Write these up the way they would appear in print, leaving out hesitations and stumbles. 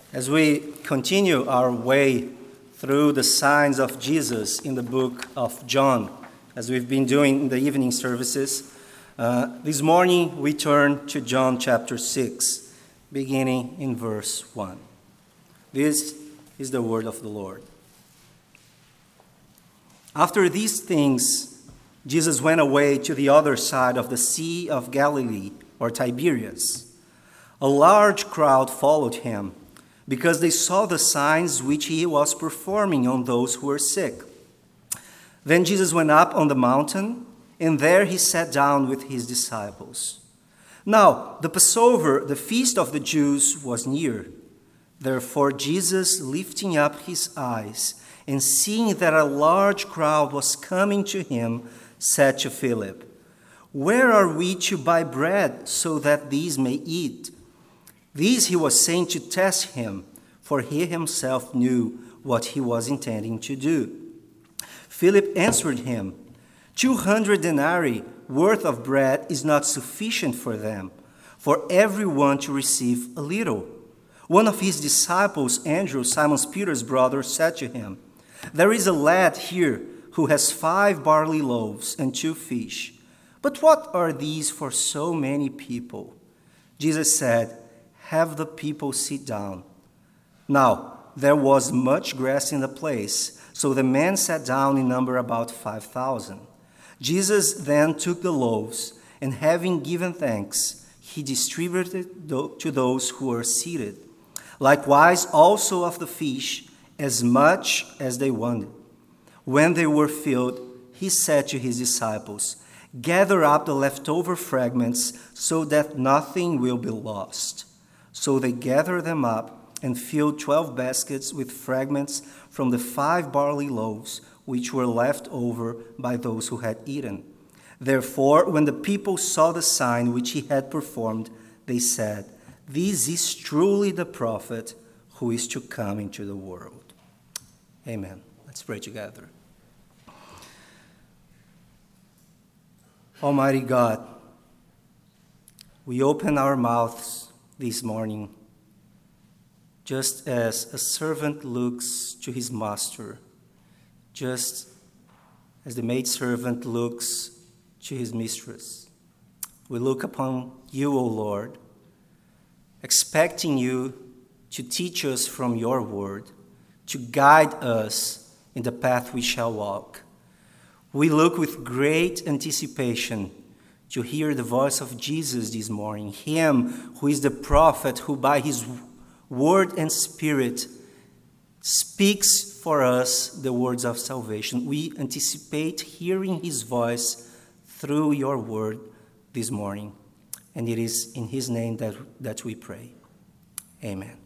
As we continue our way through the signs of Jesus in the book of John, as we've been doing in the evening services, this morning we turn to John chapter 6, beginning in verse 1. This is the word of the Lord. After these things, Jesus went away to the other side of the Sea of Galilee, or Tiberias. A large crowd followed him, because they saw the signs which he was performing on those who were sick. Then Jesus went up on the mountain, and there he sat down with his disciples. Now, the Passover, the feast of the Jews, was near. Therefore Jesus, lifting up his eyes, and seeing that a large crowd was coming to him, said to Philip, "Where are we to buy bread so that these may eat?" These he was saying to test him, for he himself knew what he was intending to do. Philip answered him, 200 denarii worth of bread is not sufficient for them, for everyone to receive a little. One of his disciples, Andrew, Simon Peter's brother, said to him, "There is a lad here who has 5 barley loaves and 2 fish. But what are these for so many people?" Jesus said, "Have the people sit down." Now, there was much grass in the place, so the men sat down in number about 5,000. Jesus then took the loaves, and having given thanks, he distributed to those who were seated. Likewise also of the fish, as much as they wanted. When they were filled, he said to his disciples, "Gather up the leftover fragments so that nothing will be lost." So they gathered them up and filled 12 baskets with fragments from the 5 barley loaves which were left over by those who had eaten. Therefore, when the people saw the sign which he had performed, they said, "This is truly the prophet who is to come into the world." Amen. Let's pray together. Almighty God, we open our mouths this morning just as a servant looks to his master, just as the maidservant looks to his mistress. We look upon you, O Lord, expecting you to teach us from your word, to guide us in the path we shall walk. We look with great anticipation to hear the voice of Jesus this morning, him who is the prophet who by his word and spirit speaks for us the words of salvation. We anticipate hearing his voice through your word this morning, and it is in his name that we pray. Amen.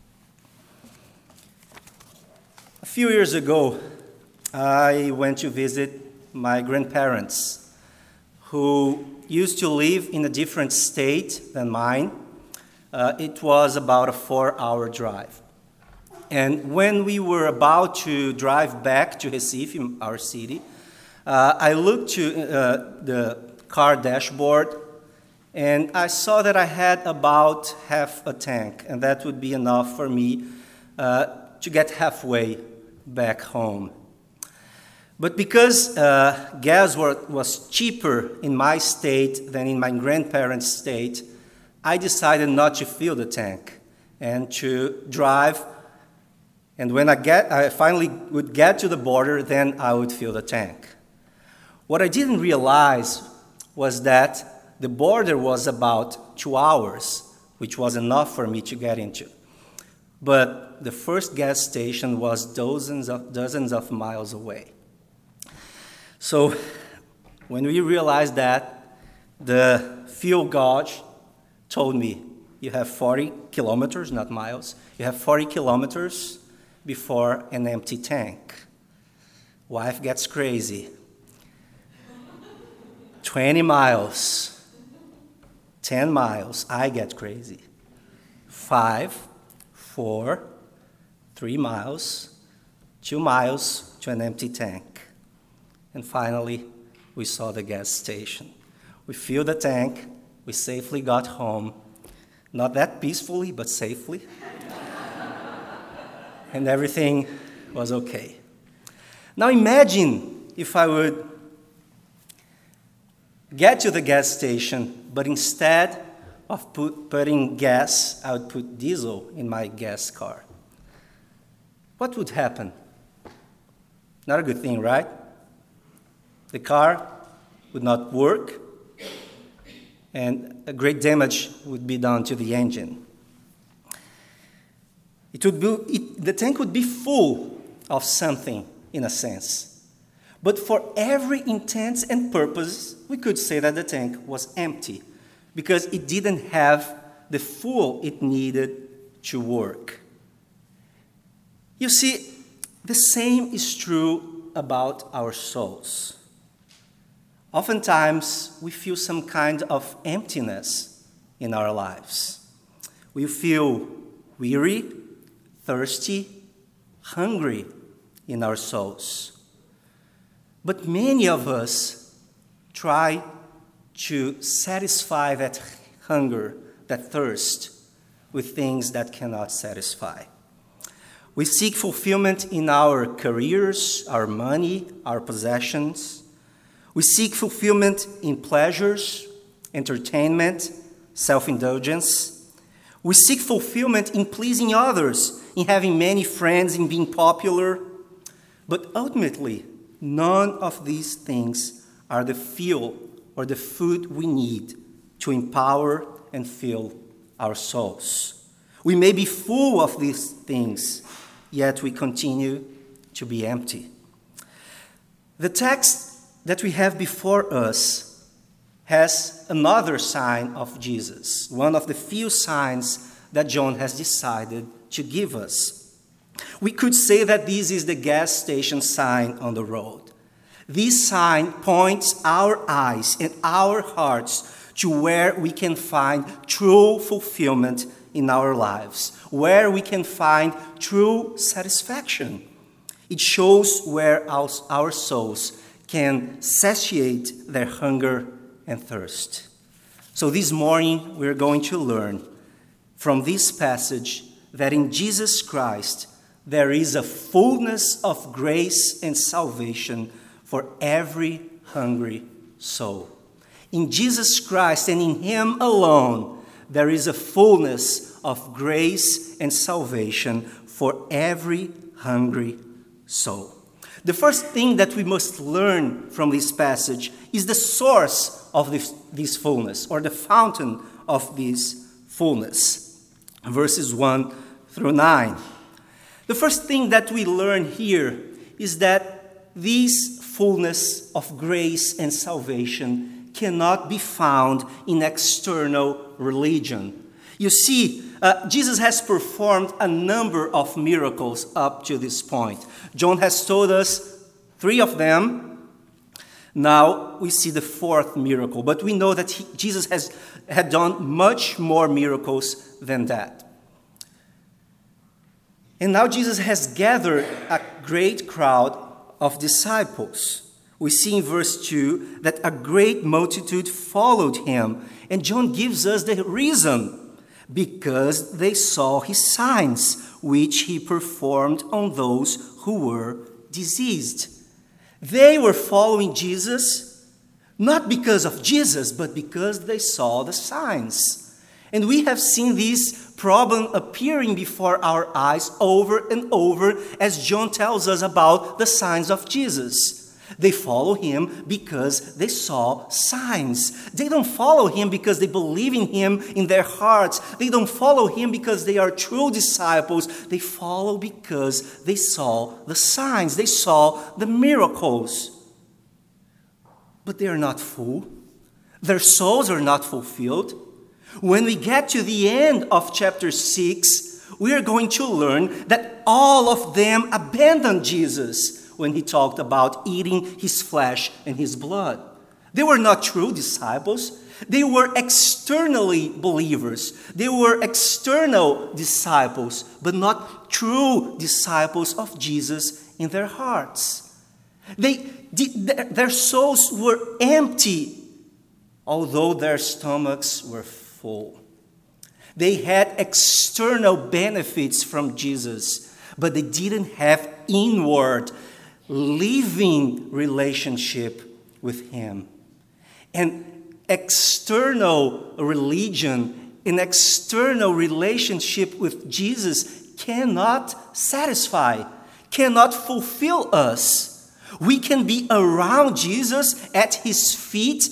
A few years ago, I went to visit my grandparents, who used to live in a different state than mine. It was about a 4-hour drive. And when we were about to drive back to Recife, our city, I looked to the car dashboard, and I saw that I had about half a tank, and that would be enough for me to get halfway back home. But because gas was cheaper in my state than in my grandparents' state, I decided not to fill the tank and to drive. And when I finally would get to the border, then I would fill the tank. What I didn't realize was that the border was about 2 hours, which was enough for me to get into. But the first gas station was dozens of miles away. So when we realized that, the fuel gauge told me, you have 40 kilometers, not miles, you have 40 kilometers before an empty tank. Wife gets crazy. 20 miles, 10 miles, I get crazy. 5, 4, 3 miles, 2 miles to an empty tank. And finally, we saw the gas station. We filled the tank, we safely got home, not that peacefully, but safely. and everything was okay. Now imagine if I would get to the gas station, but instead of putting gas, I would put diesel in my gas car. What would happen? Not a good thing, right? The car would not work, and a great damage would be done to the engine. The tank would be full of something, in a sense. But for every intent and purpose, we could say that the tank was empty, because it didn't have the fuel it needed to work. You see, the same is true about our souls. Oftentimes, we feel some kind of emptiness in our lives. We feel weary, thirsty, hungry in our souls. But many of us try to satisfy that hunger, that thirst, with things that cannot satisfy. We seek fulfillment in our careers, our money, our possessions. We seek fulfillment in pleasures, entertainment, self-indulgence. We seek fulfillment in pleasing others, in having many friends, in being popular. But ultimately, none of these things are the fuel or the food we need to empower and fill our souls. We may be full of these things, yet we continue to be empty. The text that we have before us has another sign of Jesus, one of the few signs that John has decided to give us. We could say that this is the gas station sign on the road. This sign points our eyes and our hearts to where we can find true fulfillment in our lives, where we can find true satisfaction. It shows where our souls can satiate their hunger and thirst. So this morning, we're going to learn from this passage that in Jesus Christ, there is a fullness of grace and salvation for every hungry soul. In Jesus Christ and in Him alone, there is a fullness of grace and salvation for every hungry soul. The first thing that we must learn from this passage is the source of this fullness, or the fountain of this fullness. Verses 1 through 9. The first thing that we learn here is that this fullness of grace and salvation cannot be found in external religion. You see, Jesus has performed a number of miracles up to this point. John has told us 3 of them. Now we see the 4th miracle, but we know that Jesus had done much more miracles than that. And now Jesus has gathered a great crowd of disciples. We see in verse 2 that a great multitude followed him, and John gives us the reason. Because they saw his signs, which he performed on those who were diseased. They were following Jesus, not because of Jesus, but because they saw the signs. And we have seen this problem appearing before our eyes over and over as John tells us about the signs of Jesus. They follow him because they saw signs. They don't follow him because they believe in him in their hearts. They don't follow him because they are true disciples. They follow because they saw the signs. They saw the miracles. But they are not full. Their souls are not fulfilled. When we get to the end of chapter 6, we are going to learn that all of them abandoned Jesus when he talked about eating his flesh and his blood. They were not true disciples. They were externally believers. They were external disciples, but not true disciples of Jesus in their hearts. Their souls were empty, although their stomachs were full. They had external benefits from Jesus, but they didn't have inward, living relationship with him. And external religion, an external relationship with Jesus cannot satisfy, cannot fulfill us. We can be around Jesus at his feet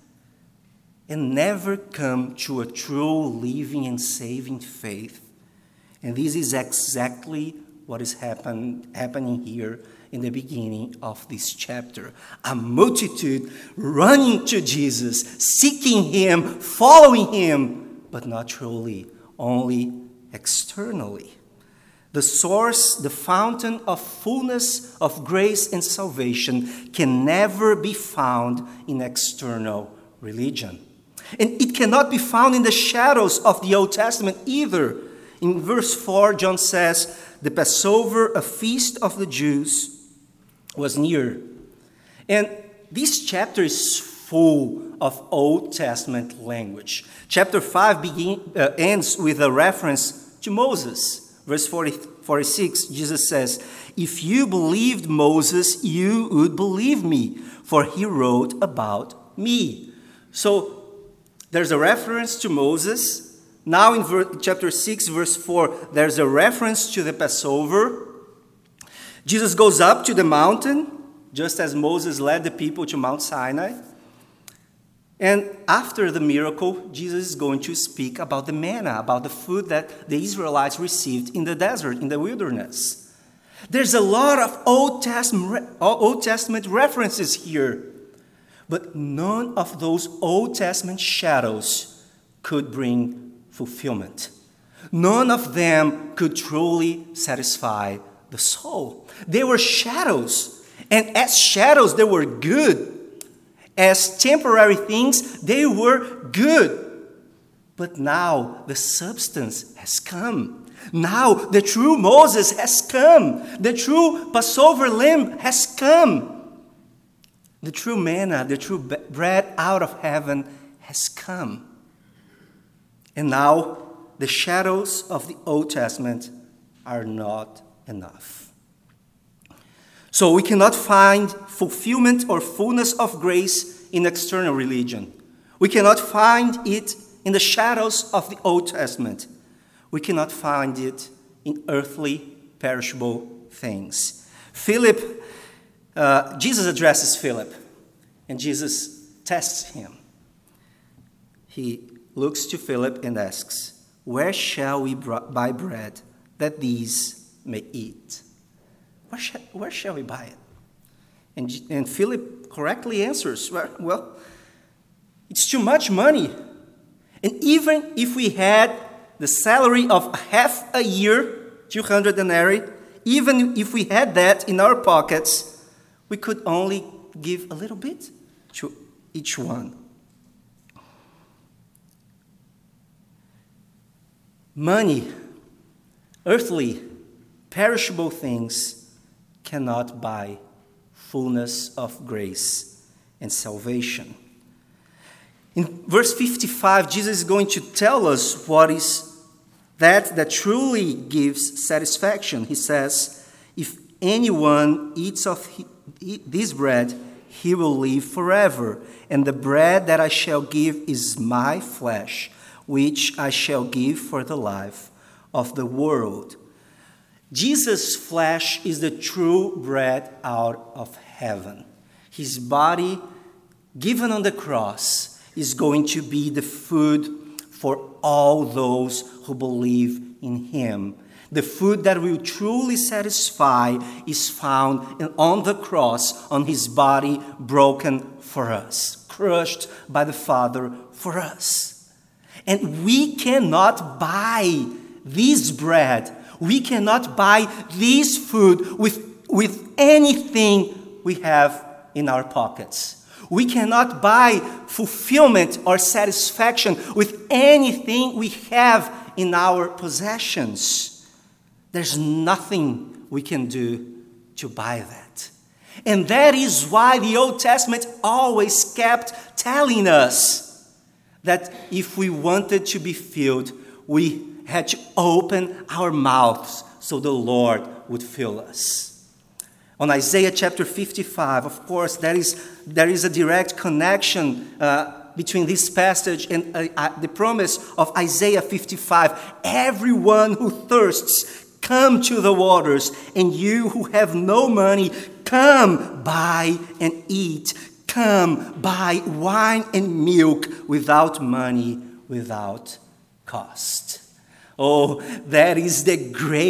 and never come to a true living and saving faith. And this is exactly what is happening here in the beginning of this chapter. A multitude running to Jesus, seeking him, following him, but not truly, only externally. The source, the fountain of fullness of grace and salvation can never be found in external religion. And it cannot be found in the shadows of the Old Testament either. In verse 4, John says, the Passover, a feast of the Jews, was near. And this chapter is full of Old Testament language. Chapter 5 ends with a reference to Moses. Verse 46, Jesus says, if you believed Moses, you would believe me, for he wrote about me. So there's a reference to Moses. Now in chapter 6, verse 4, there's a reference to the Passover. Jesus goes up to the mountain, just as Moses led the people to Mount Sinai. And after the miracle, Jesus is going to speak about the manna, about the food that the Israelites received in the desert, in the wilderness. There's a lot of Old Testament references here. But none of those Old Testament shadows could bring fulfillment. None of them could truly satisfy the soul. They were shadows. And as shadows, they were good. As temporary things, they were good. But now the substance has come. Now the true Moses has come. The true Passover lamb has come. The true manna, the true bread out of heaven has come. And now the shadows of the Old Testament are not enough. So we cannot find fulfillment or fullness of grace in external religion. We cannot find it in the shadows of the Old Testament. We cannot find it in earthly, perishable things. Jesus addresses Philip, and Jesus tests him. He looks to Philip and asks, where shall we buy bread that these may eat? Where shall we buy it? And Philip correctly answers, well, it's too much money. And even if we had the salary of half a year, 200 denarii, even if we had that in our pockets, we could only give a little bit to each one. Money, earthly, perishable things cannot buy fullness of grace and salvation. In verse 55, Jesus is going to tell us what is that truly gives satisfaction. He says, if anyone eats of this bread, he will live forever. And the bread that I shall give is my flesh, which I shall give for the life of the world. Jesus' flesh is the true bread out of heaven. His body, given on the cross, is going to be the food for all those who believe in him. The food that will truly satisfy is found on the cross, on his body broken for us, crushed by the Father for us. And we cannot buy this bread. We cannot buy this food with anything we have in our pockets. We cannot buy fulfillment or satisfaction with anything we have in our possessions. There's nothing we can do to buy that. And that is why the Old Testament always kept telling us that if we wanted to be filled, we had to open our mouths so the Lord would fill us. On Isaiah chapter 55, of course, there is a direct connection between this passage and the promise of Isaiah 55. Everyone who thirsts, come to the waters, and you who have no money, come buy and eat. Come buy wine and milk without money, without cost. Oh, that is the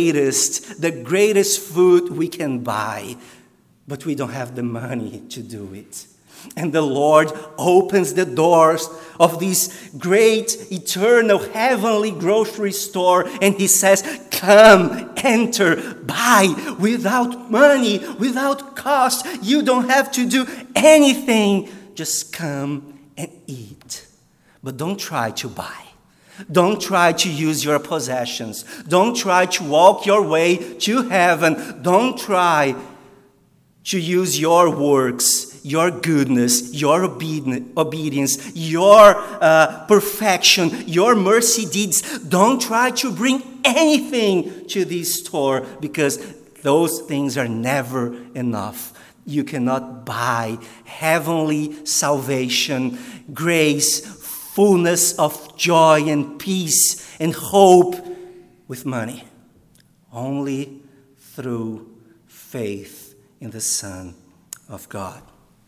greatest food we can buy, but we don't have the money to do it. And the Lord opens the doors of this great, eternal, heavenly grocery store, and He says, come, enter, buy, without money, without cost. You don't have to do anything. Just come and eat. But don't try to buy. Don't try to use your possessions. Don't try to walk your way to heaven. Don't try to use your works, your goodness, your obedience, your perfection, your mercy deeds. Don't try to bring anything to this store, because those things are never enough. You cannot buy heavenly salvation, grace, fullness of joy and peace and hope with money. Only through faith in the Son of God.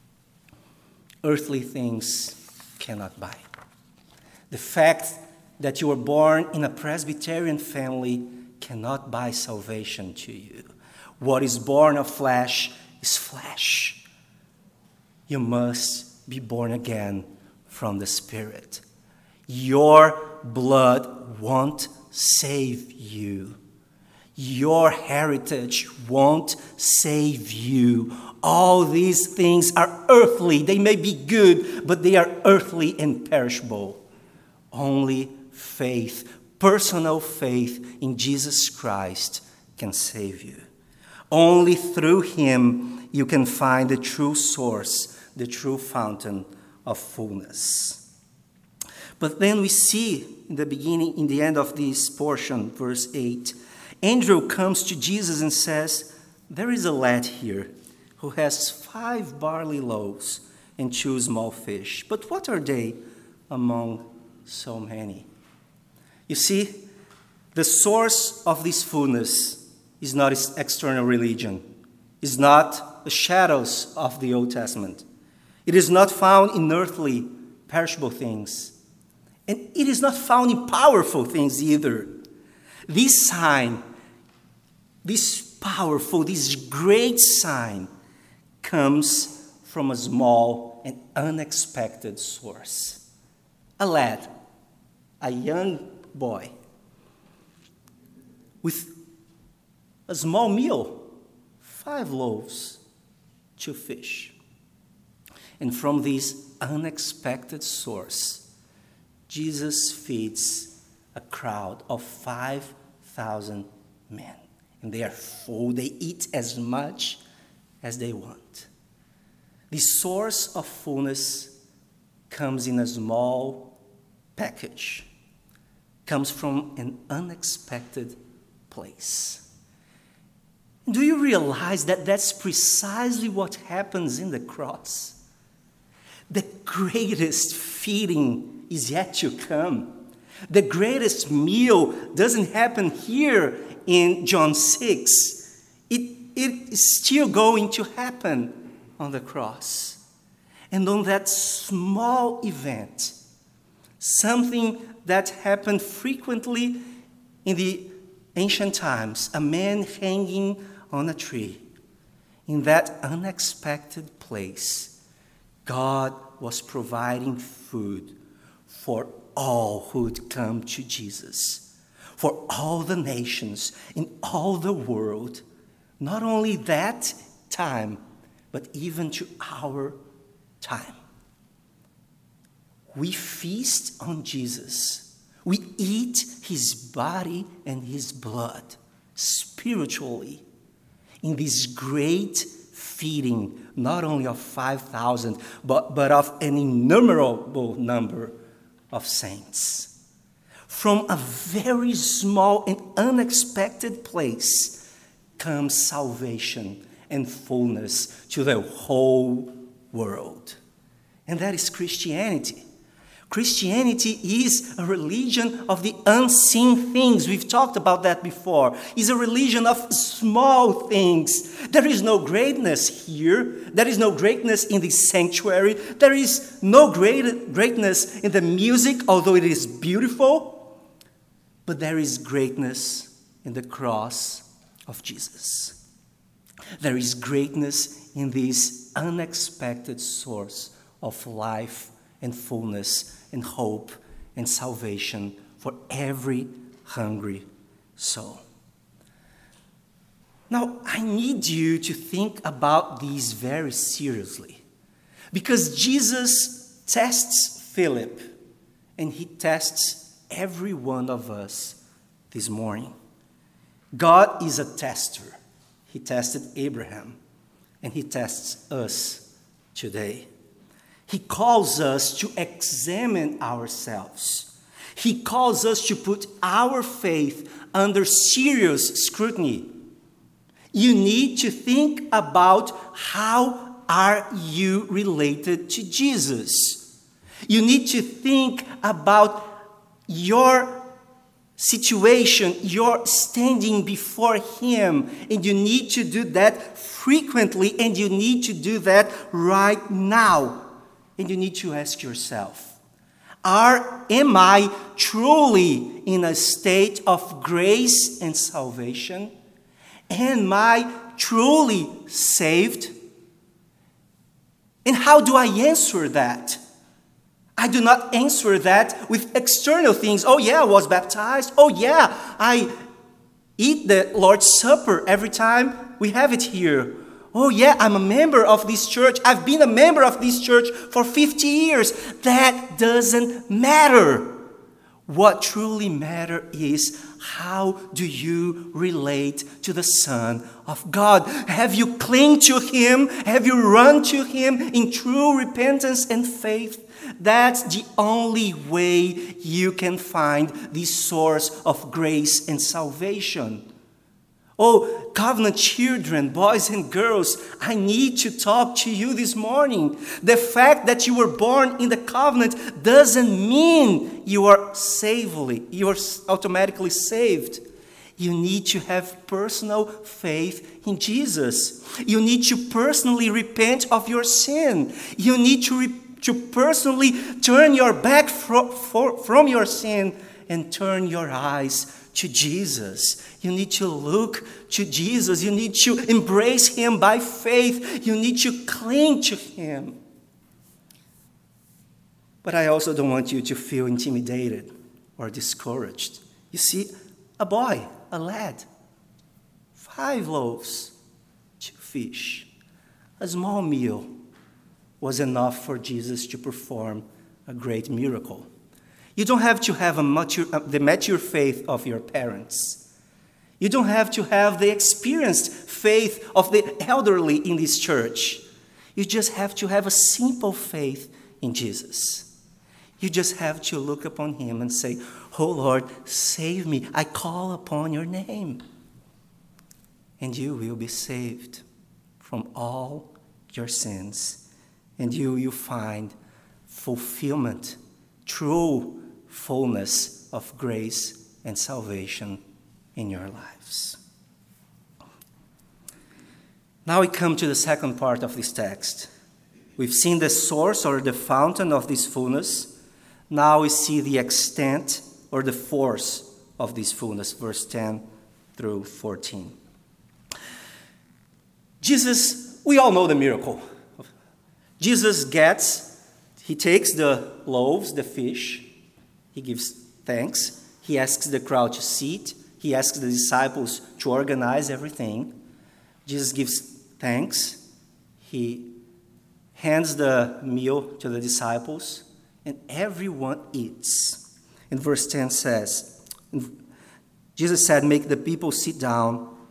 Earthly things cannot buy. The fact that you were born in a Presbyterian family cannot buy salvation to you. What is born of flesh is flesh. You must be born again from the Spirit. Your blood won't save you. Your heritage won't save you. All these things are earthly. They may be good, but they are earthly and perishable. Only faith, personal faith in Jesus Christ can save you. Only through Him you can find the true source, the true fountain of fullness. But then we see in the end of this portion, verse 8, Andrew comes to Jesus and says, there is a lad here who has 5 barley loaves and 2 small fish. But what are they among so many? You see, the source of this fullness is not external religion, is not the shadows of the Old Testament. It is not found in earthly, perishable things. And it is not found in powerful things either. This sign, this powerful, this great sign, comes from a small and unexpected source. A lad, a young boy, with a small meal, 5 loaves, 2 fish. And from this unexpected source, Jesus feeds a crowd of 5,000 men. And they are full. They eat as much as they want. The source of fullness comes in a small package. Comes from an unexpected place. Do you realize that that's precisely what happens in the cross? The greatest feeding is yet to come. The greatest meal doesn't happen here in John 6. It is still going to happen on the cross. And on that small event, something that happened frequently in the ancient times, a man hanging on a tree. In that unexpected place, God was providing food for all who would come to Jesus, for all the nations in all the world, not only that time, but even to our time. We feast on Jesus. We eat His body and His blood spiritually in this great feeding, not only of 5,000, but of an innumerable number of saints. From a very small and unexpected place comes salvation and fullness to the whole world. And that is Christianity. Christianity is a religion of the unseen things. We've talked about that before. It's a religion of small things. There is no greatness here. There is no greatness in the sanctuary. There is no greatness in the music, although it is beautiful. But there is greatness in the cross of Jesus. There is greatness in this unexpected source of life and fullness and hope and salvation for every hungry soul. Now, I need you to think about these very seriously, because Jesus tests Philip and he tests every one of us this morning. God is a tester. He tested Abraham and he tests us today. He calls us to examine ourselves. He calls us to put our faith under serious scrutiny. You need to think about how are you related to Jesus. You need to think about your situation, your standing before Him, and you need to do that frequently, and you need to do that right now. And you need to ask yourself, am I truly in a state of grace and salvation? Am I truly saved? And how do I answer that? I do not answer that with external things. Oh yeah, I was baptized. Oh yeah, I eat the Lord's Supper every time we have it here. Oh yeah, I'm a member of this church. I've been a member of this church for 50 years. That doesn't matter. What truly matters is, how do you relate to the Son of God? Have you clung to Him? Have you run to Him in true repentance and faith? That's the only way you can find the source of grace and salvation. Oh, covenant children, boys and girls, I need to talk to you this morning. The fact that you were born in the covenant doesn't mean you are automatically saved. You need to have personal faith in Jesus. You need to personally repent of your sin. You need to personally turn your back from your sin and turn your eyes to Jesus. You need to look to Jesus. You need to embrace Him by faith. You need to cling to Him. But I also don't want you to feel intimidated or discouraged. You see, a boy, a lad, 5 loaves, 2 fish, a small meal was enough for Jesus to perform a great miracle. You don't have to have the mature faith of your parents. You don't have to have the experienced faith of the elderly in this church. You just have to have a simple faith in Jesus. You just have to look upon Him and say, "Oh Lord, save me. I call upon your name." And you will be saved from all your sins. And you will find fulfillment, true fullness of grace and salvation in your lives. Now we come to the second part of this text. We've seen the source or the fountain of this fullness. Now we see the extent or the force of this fullness, verse 10 through 14. Jesus, we all know the miracle. Jesus he takes the loaves, the fish, He gives thanks. He asks the crowd to sit. He asks the disciples to organize everything. Jesus gives thanks. He hands the meal to the disciples, and everyone eats. And verse 10 says, Jesus said, "Make the people sit down."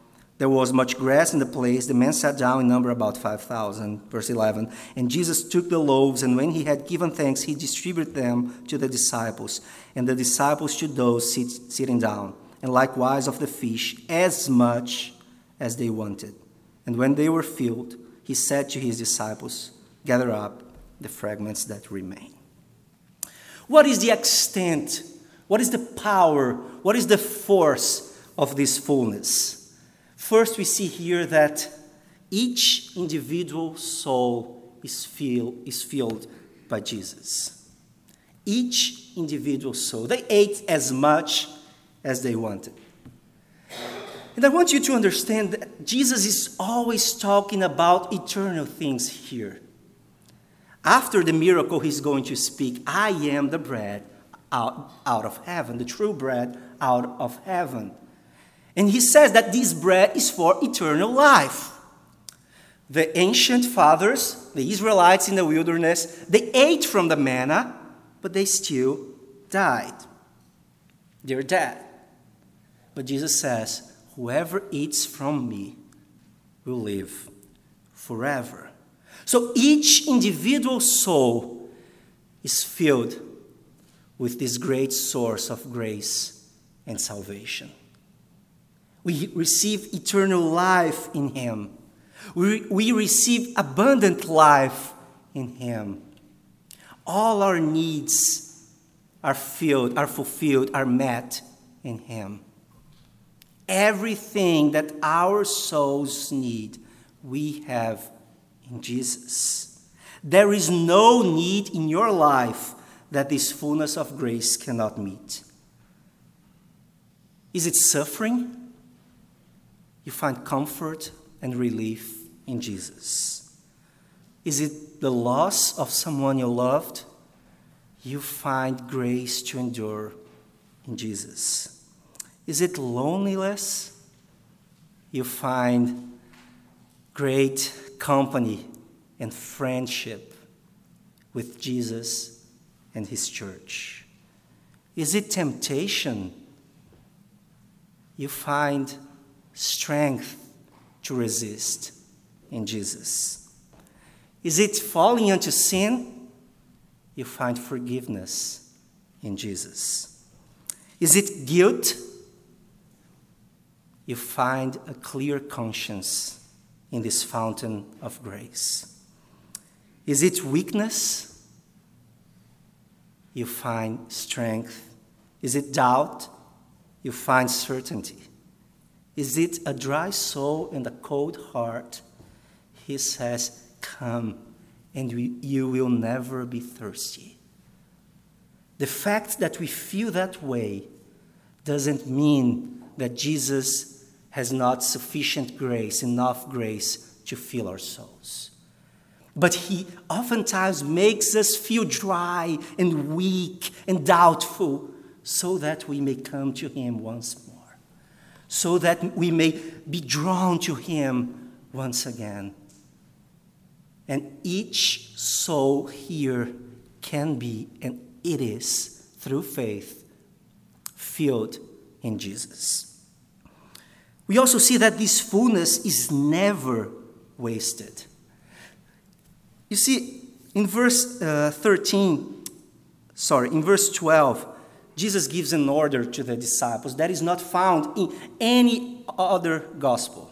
there was much grass in the place. The men sat down in number about 5,000. Verse 11. And Jesus took the loaves, and when he had given thanks, he distributed them to the disciples, and the disciples to those sitting down, and likewise of the fish, as much as they wanted. And when they were filled, he said to his disciples, gather up the fragments that remain. What is the extent? What is the power? What is the force of this fullness? First, we see here that each individual soul is filled by Jesus. Each individual soul. They ate as much as they wanted. And I want you to understand that Jesus is always talking about eternal things here. After the miracle, he's going to speak, I am the bread out of heaven, the true bread out of heaven. And he says that this bread is for eternal life. The ancient fathers, the Israelites in the wilderness, they ate from the manna, but they still died. They're dead. But Jesus says, whoever eats from me will live forever. So each individual soul is filled with this great source of grace and salvation. We receive eternal life in him. We receive abundant life in him. All our needs are fulfilled, are met in him. Everything that our souls need, we have in Jesus. There is no need in your life that this fullness of grace cannot meet. Is it suffering? You find comfort and relief in Jesus. Is it the loss of someone you loved? You find grace to endure in Jesus. Is it loneliness? You find great company and friendship with Jesus and his church. Is it temptation? You find strength to resist in Jesus. Is it falling into sin? You find forgiveness in Jesus. Is it guilt? You find a clear conscience in this fountain of grace. Is it weakness? You find strength. Is it doubt? You find certainty. Is it a dry soul and a cold heart? He says, come, and you will never be thirsty. The fact that we feel that way doesn't mean that Jesus has not sufficient grace, enough grace to fill our souls. But he oftentimes makes us feel dry and weak and doubtful so that we may come to him once more. So that we may be drawn to him once again. And each soul here can be, and it is, through faith, filled in Jesus. We also see that this fullness is never wasted. You see, in verse 12, Jesus gives an order to the disciples that is not found in any other gospel.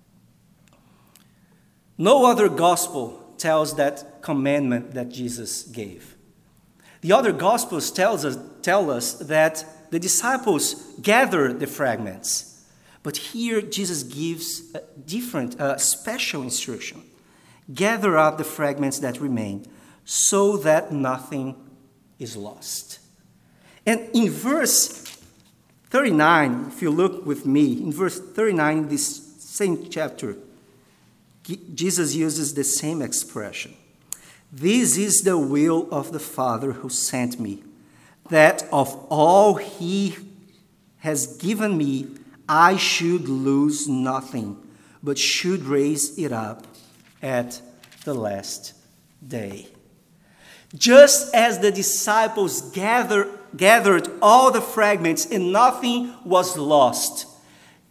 No other gospel tells that commandment that Jesus gave. The other gospels tell us that the disciples gather the fragments. But here Jesus gives a different, special instruction. Gather up the fragments that remain so that nothing is lost. And in verse 39, if you look with me, in verse 39 in this same chapter, Jesus uses the same expression. This is the will of the Father who sent me, that of all he has given me, I should lose nothing, but should raise it up at the last day. Just as the disciples gathered all the fragments and nothing was lost,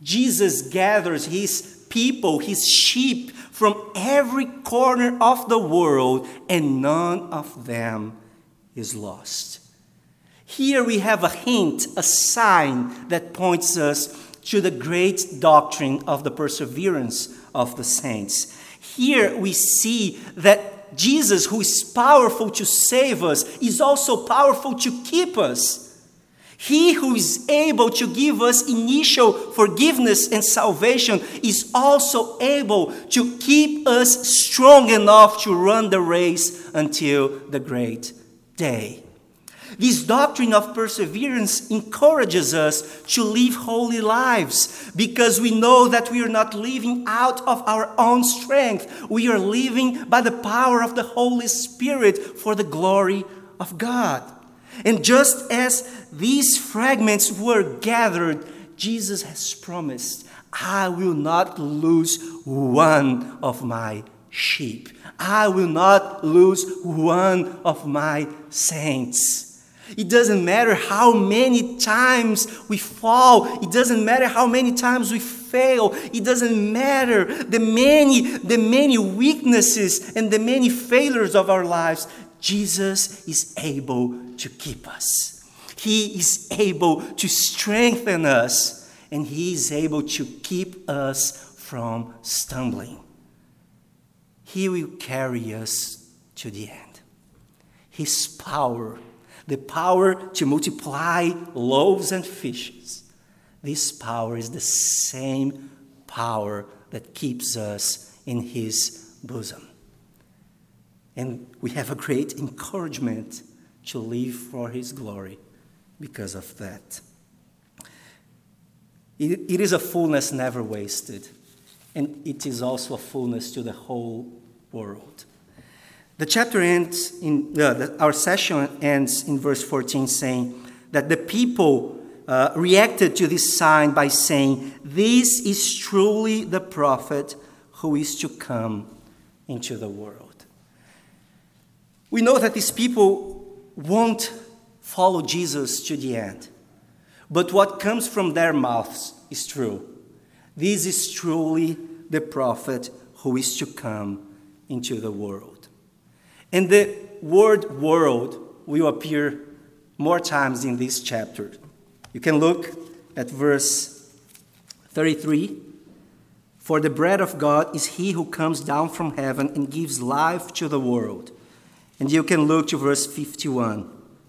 Jesus gathers his people, his sheep, from every corner of the world, and none of them is lost. Here we have a hint, a sign that points us to the great doctrine of the perseverance of the saints. Here we see that Jesus, who is powerful to save us, is also powerful to keep us. He who is able to give us initial forgiveness and salvation is also able to keep us strong enough to run the race until the great day. This doctrine of perseverance encourages us to live holy lives because we know that we are not living out of our own strength. We are living by the power of the Holy Spirit for the glory of God. And just as these fragments were gathered, Jesus has promised, I will not lose one of my sheep. I will not lose one of my saints. It doesn't matter how many times we fall. It doesn't matter how many times we fail. It doesn't matter the many weaknesses and the many failures of our lives. Jesus is able to keep us. He is able to strengthen us, and He is able to keep us from stumbling. He will carry us to the end. His power, the power to multiply loaves and fishes, this power is the same power that keeps us in His bosom. And we have a great encouragement to live for His glory because of that. It is a fullness never wasted, and it is also a fullness to the whole world. The chapter ends our session ends in verse 14, saying that the people reacted to this sign by saying, "This is truly the prophet who is to come into the world." We know that these people won't follow Jesus to the end. But what comes from their mouths is true. This is truly the prophet who is to come into the world. And the word world will appear more times in this chapter. You can look at verse 33. For the bread of God is he who comes down from heaven and gives life to the world. And you can look to verse 51.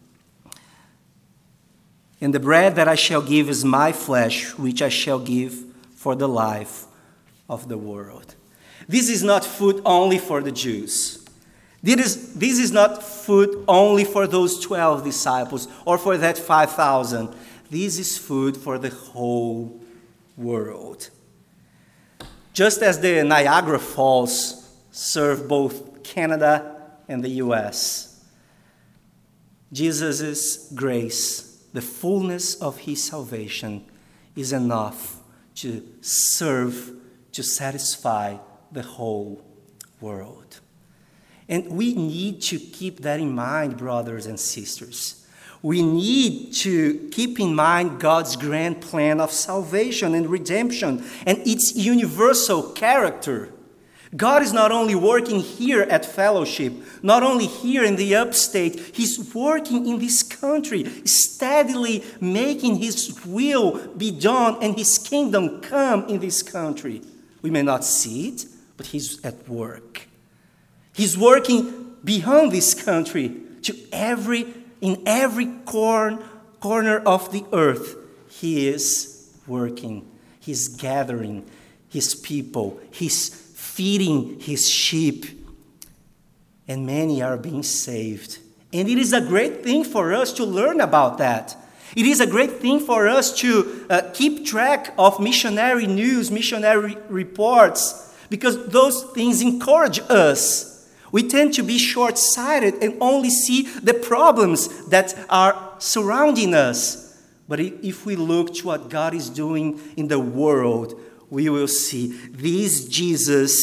And the bread that I shall give is my flesh, which I shall give for the life of the world. This is not food only for the Jews. This is not food only for those 12 disciples or for that 5,000. This is food for the whole world. Just as the Niagara Falls serve both Canada and the U.S., Jesus' grace, the fullness of His salvation, is enough to serve, to satisfy the whole world. And we need to keep that in mind, brothers and sisters. We need to keep in mind God's grand plan of salvation and redemption and its universal character. God is not only working here at Fellowship, not only here in the upstate, He's working in this country, steadily making His will be done and His kingdom come in this country. We may not see it, but He's at work. He's working beyond this country to in every corner of the earth. He is working. He's gathering His people. He's feeding His sheep, and many are being saved. And it is a great thing for us to learn about that. It is a great thing for us to keep track of missionary news, missionary reports, because those things encourage us. We tend to be short-sighted and only see the problems that are surrounding us. But if we look to what God is doing in the world, we will see this Jesus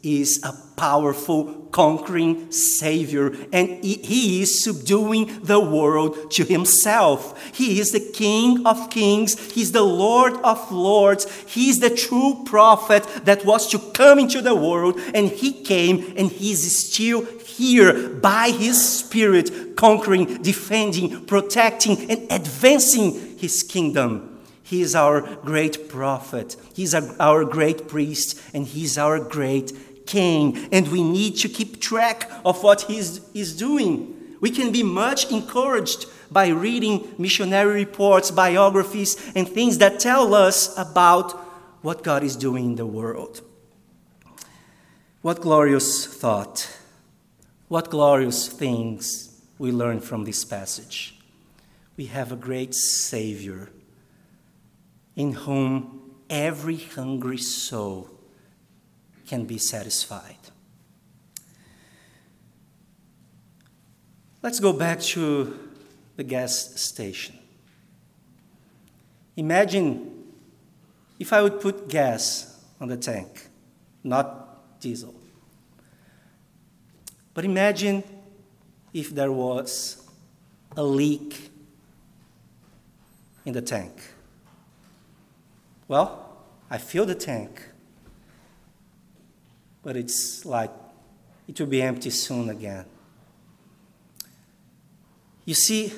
is a powerful, conquering Savior, and he is subduing the world to himself. He is the King of kings. He's the Lord of lords. He is the true prophet that was to come into the world, and he came, and he is still here by his Spirit, conquering, defending, protecting, and advancing his kingdom. He is our great prophet. He's our great priest, and he's our great King. And we need to keep track of what he's doing. We can be much encouraged by reading missionary reports, biographies, and things that tell us about what God is doing in the world. What glorious thought. What glorious things we learn from this passage. We have a great Savior in whom every hungry soul can be satisfied. Let's go back to the gas station. Imagine if I would put gas on the tank, not diesel. But imagine if there was a leak in the tank. Well, I fill the tank, but it's like it will be empty soon again. You see,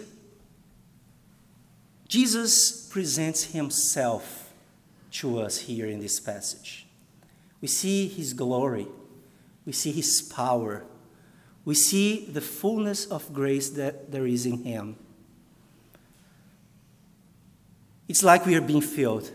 Jesus presents himself to us here in this passage. We see his glory. We see his power. We see the fullness of grace that there is in him. It's like we are being filled.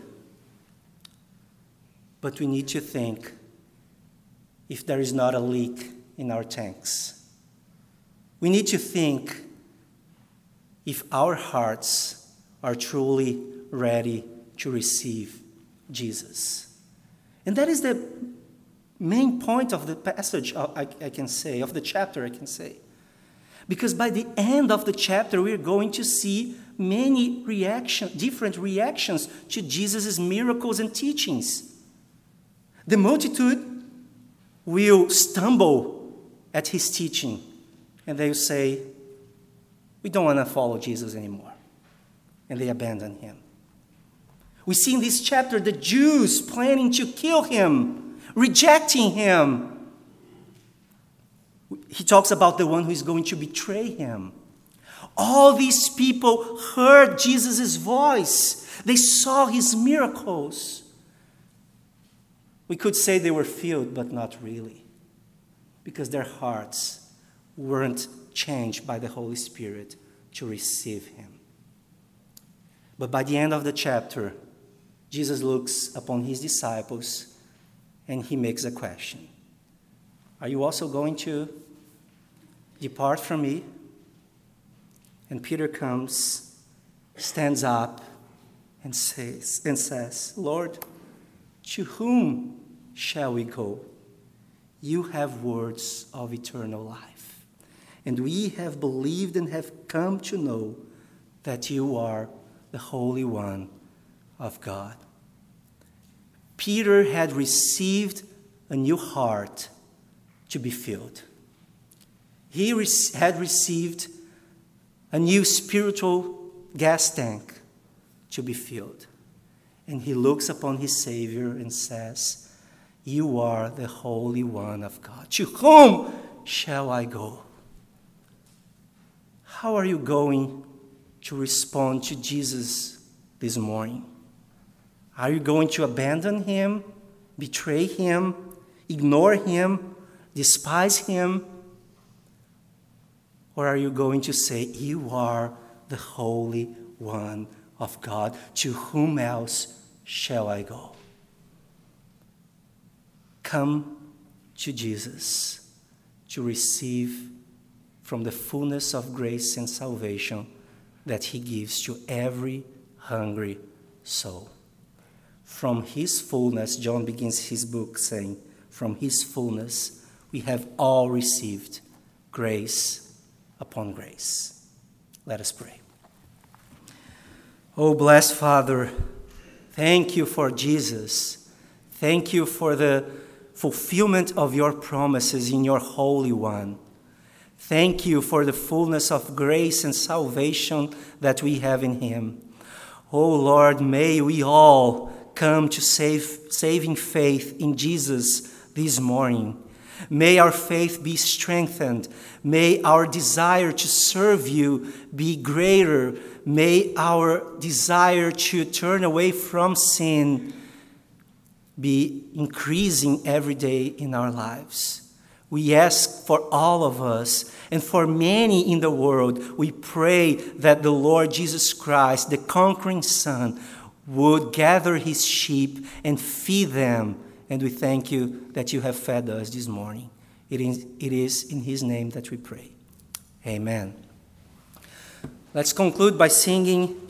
But we need to think if there is not a leak in our tanks. We need to think if our hearts are truly ready to receive Jesus. And that is the main point of the passage, I can say, of the chapter, I can say. Because by the end of the chapter, we're going to see many different reactions to Jesus' miracles and teachings. The multitude will stumble at his teaching, and they'll say, we don't want to follow Jesus anymore. And they abandon him. We see in this chapter the Jews planning to kill him, rejecting him. He talks about the one who is going to betray him. All these people heard Jesus' voice. They saw his miracles. We could say they were filled, but not really, because their hearts weren't changed by the Holy Spirit to receive him. But by the end of the chapter, Jesus looks upon his disciples and he makes a question. Are you also going to depart from me? And Peter comes, stands up, and says, Lord, to whom shall we go? You have words of eternal life. And we have believed and have come to know that you are the Holy One of God. Peter had received a new heart to be filled. He had received a new spiritual gas tank to be filled. And he looks upon his Savior and says, you are the Holy One of God. To whom shall I go? How are you going to respond to Jesus this morning? Are you going to abandon him, betray him, ignore him, despise him? Or are you going to say, you are the Holy One of God? To whom else shall I go? Come to Jesus to receive from the fullness of grace and salvation that he gives to every hungry soul. From his fullness, John begins his book saying, from his fullness we have all received grace upon grace. Let us pray. Oh, blessed Father, thank you for Jesus. Thank you for the fulfillment of your promises in your Holy One. Thank you for the fullness of grace and salvation that we have in him. Oh Lord, may we all come to saving faith in Jesus this morning. May our faith be strengthened. May our desire to serve you be greater. May our desire to turn away from sin be increasing every day in our lives. We ask for all of us and for many in the world. We pray that the Lord Jesus Christ, the conquering Son, would gather his sheep and feed them. And we thank you that you have fed us this morning. It is in his name that we pray. Amen. Let's conclude by singing